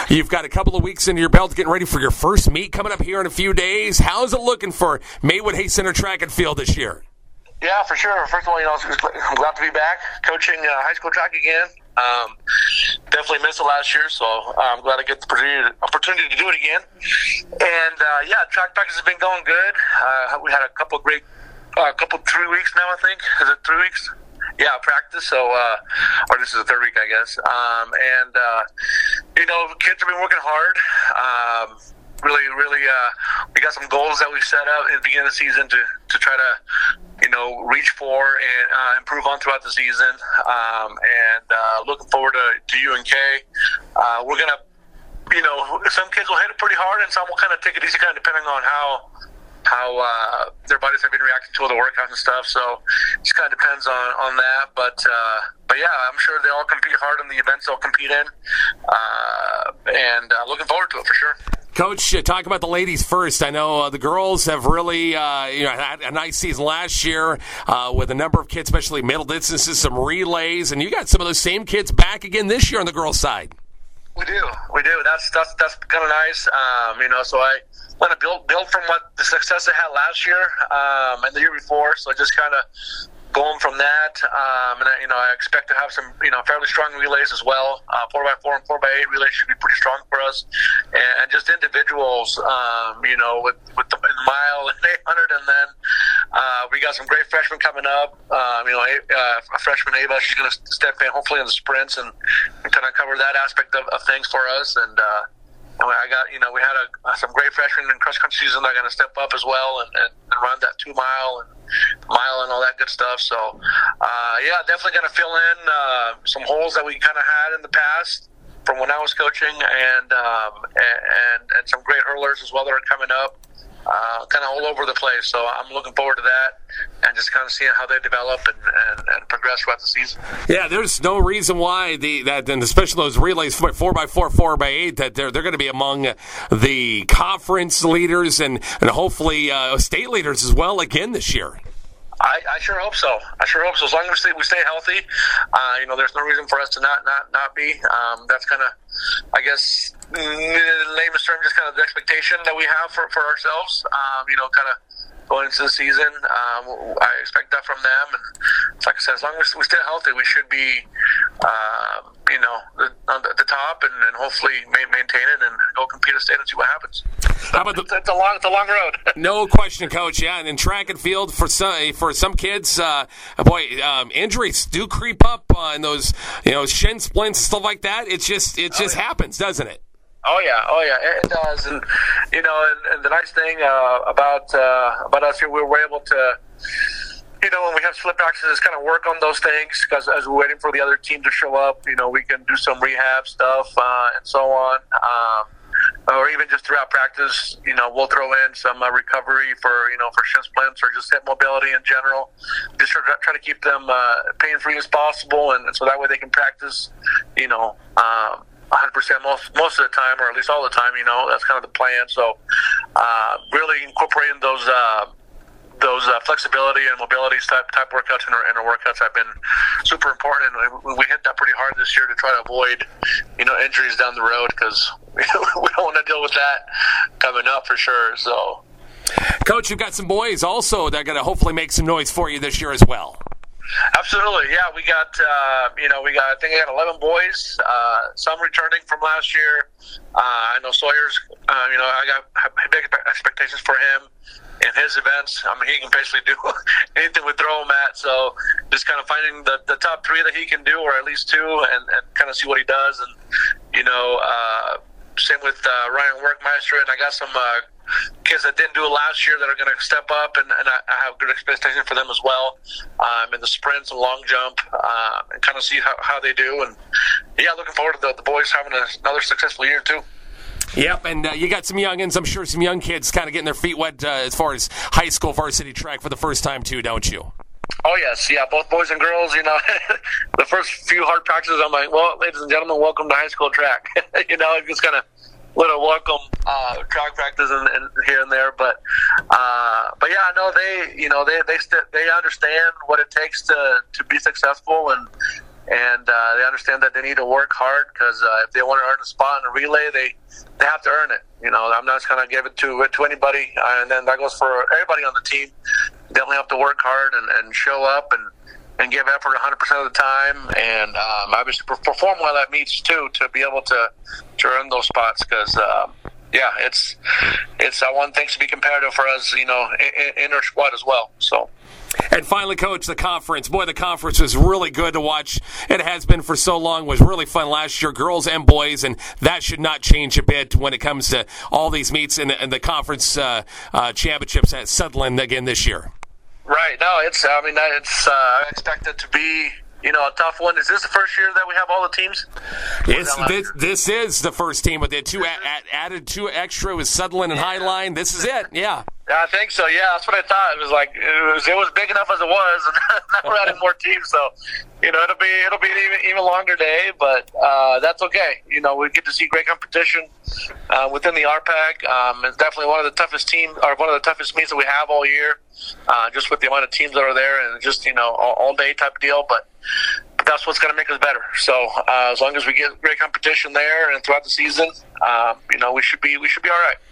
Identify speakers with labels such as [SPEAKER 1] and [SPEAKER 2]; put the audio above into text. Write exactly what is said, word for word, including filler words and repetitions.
[SPEAKER 1] You've got a couple of weeks into your belt getting ready for your first meet coming up here in a few days. How's it looking for Maywood Hayes Center Track and Field this year?
[SPEAKER 2] Yeah, for sure. First of all, you know, I'm glad to be back coaching uh, high school track again. Um, definitely missed it last year, so I'm glad I get the opportunity, opportunity to do it again. And uh, yeah, track practice has been going good. Uh, we had a couple of great, a uh, couple three weeks now, I think. Is it three weeks? Yeah, practice. So, uh, or this is the third week, I guess. Um, and uh, you know, kids have been working hard. Um, really, really, uh, we got some goals that we set up at the beginning of the season to to try to, you know, reach for and uh, improve on throughout the season. Um, and uh, looking forward to, to U N K. Uh, we're gonna, you know, some kids will hit it pretty hard, and some will kind of take it easy, kind of depending on how. how uh, their bodies have been reacting to all the workouts and stuff. So it just kind of depends on, on that. But uh, but yeah, I'm sure they all compete hard in the events they'll compete in. Uh, and uh, looking forward to it for sure.
[SPEAKER 1] Coach, uh, talk about the ladies first. I know uh, the girls have really uh, you know had a nice season last year uh, with a number of kids, especially middle distances, some relays, and you got some of those same kids back again this year on the girls' side.
[SPEAKER 2] We do, we do. That's that's that's kind of nice. Um, you know, so I want to build build from what the success I had last year um, and the year before. So just kind of going from that, um, and I, you know, I expect to have some, you know, fairly strong relays as well. Uh, four by four and four by eight relays should be pretty strong for us, and, and just individuals, um, you know, with with the mile and eight hundred, and then uh, we got some great freshmen coming up. Um, you know, uh, a freshman Ava, she's going to step in hopefully in the sprints and, and kind of cover that aspect of, of things for us, and. Uh, I got, you know, we had a, some great freshmen in cross country season that are going to step up as well and, and, and run that two mile and mile and all that good stuff. So, uh, yeah, definitely going to fill in uh, some holes that we kind of had in the past from when I was coaching, and um, and, and some great hurlers as well that are coming up. Uh, kind of all over the place, so I'm looking forward to that and just kind of seeing how they develop and, and, and progress throughout the season.
[SPEAKER 1] Yeah, there's no reason why the that and especially those relays four by four, four by eight that they're they're going to be among the conference leaders and and hopefully uh, state leaders as well again this year.
[SPEAKER 2] I, I sure hope so. I sure hope so. As long as we stay, we stay healthy, uh, you know, there's no reason for us to not not, not be. Um, that's kind of, I guess, in the lamest term, just kind of the expectation that we have for, for ourselves, um, you know, kind of going into the season. Um, I expect that from them. And like I said, as long as we stay healthy, we should be, uh, you know, the, on the, the top and, and hopefully maintain it and go compete at state and see what happens.
[SPEAKER 1] How about the,
[SPEAKER 2] it's, it's a long, it's a long road.
[SPEAKER 1] No question, Coach. Yeah, and in track and field for some for some kids, uh, boy, um, injuries do creep up uh, in those, you know, shin splints and stuff like that. It's just it just oh, yeah. happens, doesn't it?
[SPEAKER 2] Oh yeah, oh yeah, it does. And you know, and, and the nice thing uh, about uh, about us here, we were able to, you know, when we have split practices, kind of work on those things because as we're waiting for the other team to show up, you know, we can do some rehab stuff uh, and so on. Um, or even just throughout practice, you know, we'll throw in some uh, recovery for, you know, for shin splints or just hip mobility in general. Just try, try to keep them uh, pain-free as possible, and so that way they can practice, you know, um, one hundred percent most most of the time, or at least all the time, you know. That's kind of the plan. So uh, really incorporating those uh, those uh, flexibility and mobility type type workouts in our, in our workouts have been super important, and we, we hit that pretty hard this year to try to avoid, you know, injuries down the road because we don't want to deal with that coming up for sure. So,
[SPEAKER 1] Coach, you've got some boys also that are going to hopefully make some noise for you this year as well.
[SPEAKER 2] Absolutely, yeah. We got, uh, you know, we got. I think I got eleven boys. Uh, some returning from last year. Uh, I know Sawyer's. Uh, you know, I got big expectations for him in his events. I mean, he can basically do anything we throw him at. So, just kind of finding the, the top three that he can do, or at least two, and, and kind of see what he does. And you know, uh, same with uh, Ryan Workmeister. And I got some uh, kids that didn't do it last year that are going to step up, and, and I, I have good expectation for them as well um, in the sprints and long jump, uh, and kind of see how, how they do. And yeah, looking forward to the, the boys having a, another successful year too.
[SPEAKER 1] Yep, and uh, you got some youngins, I'm sure some young kids kind of getting their feet wet uh, as far as high school varsity track for the first time too, don't you?
[SPEAKER 2] Oh, yes. Yeah, both boys and girls, you know, the first few hard practices, I'm like, well, ladies and gentlemen, welcome to high school track. You know, just kind of little welcome uh, track practice and, and here and there. But, uh, but yeah, no, they, you know, they they st- they understand what it takes to, to be successful. And, and uh, they understand that they need to work hard because uh, if they want to earn a spot in a relay, they they have to earn it. You know, I'm not just going to give it to to anybody, uh, and then that goes for everybody on the team. Definitely have to work hard and, and show up and, and give effort one hundred percent of the time, and um, obviously perform well at meets too to be able to, to earn those spots because. Uh, Yeah, it's it's uh, one thing to be competitive for us, you know, in, in our squad as well. So,
[SPEAKER 1] and finally, Coach, the conference. Boy, the conference was really good to watch. It has been for so long. It was really fun last year, girls and boys, and that should not change a bit when it comes to all these meets and, and the conference uh, uh, championships at Sutherland again this year.
[SPEAKER 2] Right. No, it's. I mean, it's. Uh, I expect it to be. You know, a tough one. Is this the first year that we have all the teams?
[SPEAKER 1] It's, this, this is the first team with the two a, a, added two extra with Sutherland and yeah. Highline. This is it. Yeah.
[SPEAKER 2] Yeah, I think so. Yeah, that's what I thought. It was like it was, it was big enough as it was, and now we're adding more teams. So, you know, it'll be it'll be an even even longer day, but uh, that's okay. You know, we get to see great competition uh, within the R PAC. Um, it's definitely one of the toughest teams, or one of the toughest meets that we have all year, uh, just with the amount of teams that are there, and just you know all, all day type of deal. But But that's what's going to make us better. So uh, as long as we get great competition there and throughout the season, uh, you know, we should be we should be all right.